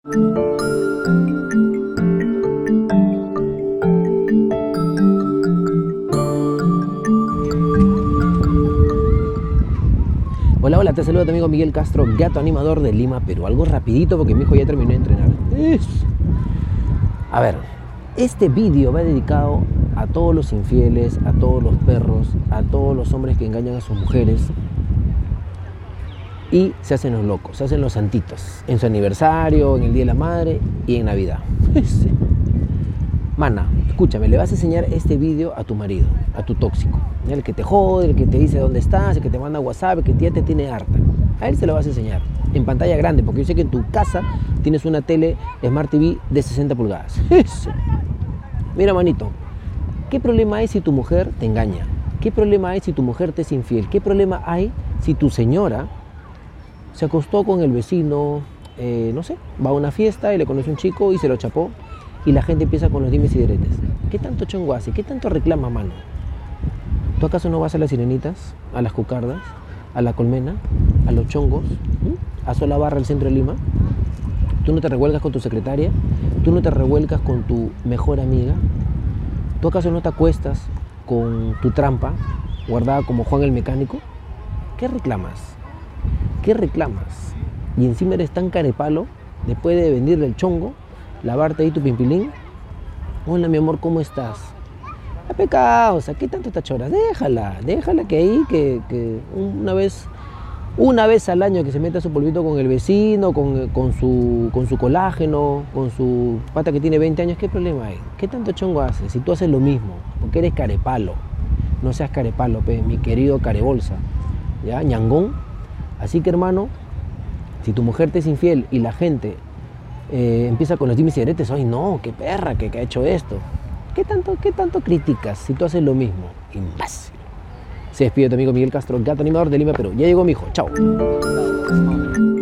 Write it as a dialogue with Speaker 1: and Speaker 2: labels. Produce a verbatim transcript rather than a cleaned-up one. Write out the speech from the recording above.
Speaker 1: Hola, hola, te saludo tu amigo Miguel Castro, gato animador de Lima, Perú. Algo rapidito porque mi hijo ya terminó de entrenar. A ver, este vídeo va dedicado a todos los infieles, a todos los perros, a todos los hombres que engañan a sus mujeres y se hacen los locos, se hacen los santitos en su aniversario, en el Día de la Madre y en Navidad. Mana, escúchame, le vas a enseñar este vídeo a tu marido, a tu tóxico, el que te jode, el que te dice dónde estás, el que te manda WhatsApp, el que ya te tiene harta. A él se lo vas a enseñar en pantalla grande, porque yo sé que en tu casa tienes una tele Smart T V de sesenta pulgadas. Mira, manito, ¿qué problema hay si tu mujer te engaña? ¿Qué problema hay si tu mujer te es infiel? ¿Qué problema hay si tu señora se acostó con el vecino, eh, no sé, va a una fiesta y le conoce un chico y se lo chapó? Y la gente empieza con los dimes y diretes. ¿Qué tanto chongo hace? ¿Qué tanto reclama, mano? ¿Tú acaso no vas a las sirenitas, a las cucardas, a la colmena, a los chongos, ¿Mm? a Sola Barra, el centro de Lima? ¿Tú no te revuelcas con tu secretaria? ¿Tú no te revuelcas con tu mejor amiga? ¿Tú acaso no te acuestas con tu trampa guardada como Juan el Mecánico? ¿Qué reclamas? ¿Qué reclamas? Y encima eres tan carepalo, después de venderle el chongo, lavarte ahí tu pimpilín. Hola, mi amor, ¿cómo estás? A pecado, o sea, ¿qué tanto te choras? Déjala, déjala que ahí, que, que una vez una vez al año que se meta su polvito con el vecino, con, con, su, con su colágeno, con su pata que tiene veinte años, ¿qué problema hay? ¿Qué tanto chongo haces? Si tú haces lo mismo, porque eres carepalo. No seas carepalo, pe, mi querido carebolsa, ¿ya? Ñangón. Así que, hermano, si tu mujer te es infiel y la gente Eh, empieza con los dimes y diretes, ay no, qué perra que, que ha hecho esto. ¿Qué tanto, ¿Qué tanto criticas si tú haces lo mismo? Imbécil. Se despide tu amigo Miguel Castro, gato animador de Lima, Perú. Ya llegó mi hijo, chao.